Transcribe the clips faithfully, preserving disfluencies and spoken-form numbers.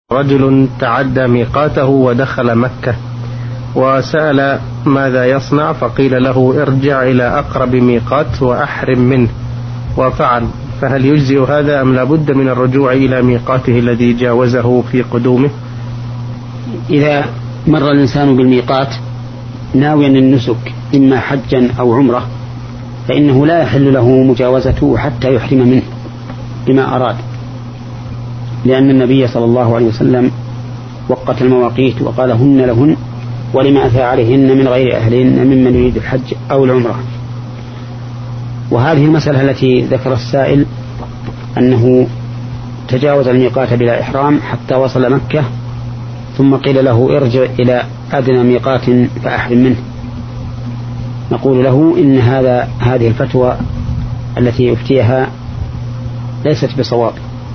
رجل تعدى ميقاته ودخل مكة وسأل ماذا يصنع، فقيل له ارجع إلى أقرب ميقات وأحرم منه، وفعل، فهل يجزئ هذا أم لابد من الرجوع إلى ميقاته الذي جاوزه في قدومه؟ إذا مر الإنسان بالميقات ناويا النسك إما حجا أو عمرة فإنه لا يحل له مجاوزته حتى يحرم منه بما أراد، لأن النبي صلى الله عليه وسلم وقت المواقيت وقال هن لهن ولما أتى عليهن من غير أهلهن ممن يريد الحج أو العمرة. وهذه المسألة التي ذكر السائل أنه تجاوز الميقات بلا إحرام حتى وصل مكة ثم قيل له ارجع إلى أدنى ميقات فأحرم منه، نقول له إن هذا هذه الفتوى التي أفتيها ليست بصواب،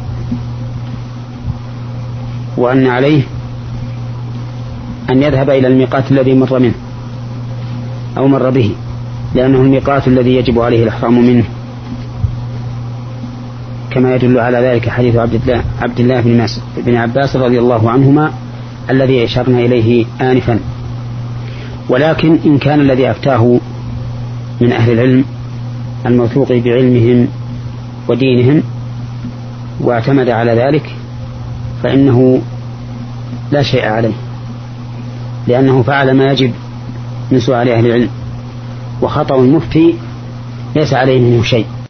وأن عليه أن يذهب إلى الميقات الذي مر منه أو مر به، لأنه الميقات الذي يجب عليه الإحرام منه، كما يدل على ذلك حديث عبد الله, عبد الله بن, بن عباس رضي الله عنهما الذي أشرنا إليه آنفا. ولكن إن كان الذي أفتاه من أهل العلم الموثوق بعلمهم ودينهم واعتمد على ذلك فإنه لا شيء عليه، لأنه فعل ما يجب من سؤال أهل العلم، وخطأ المفتي ليس عليه منه شيء.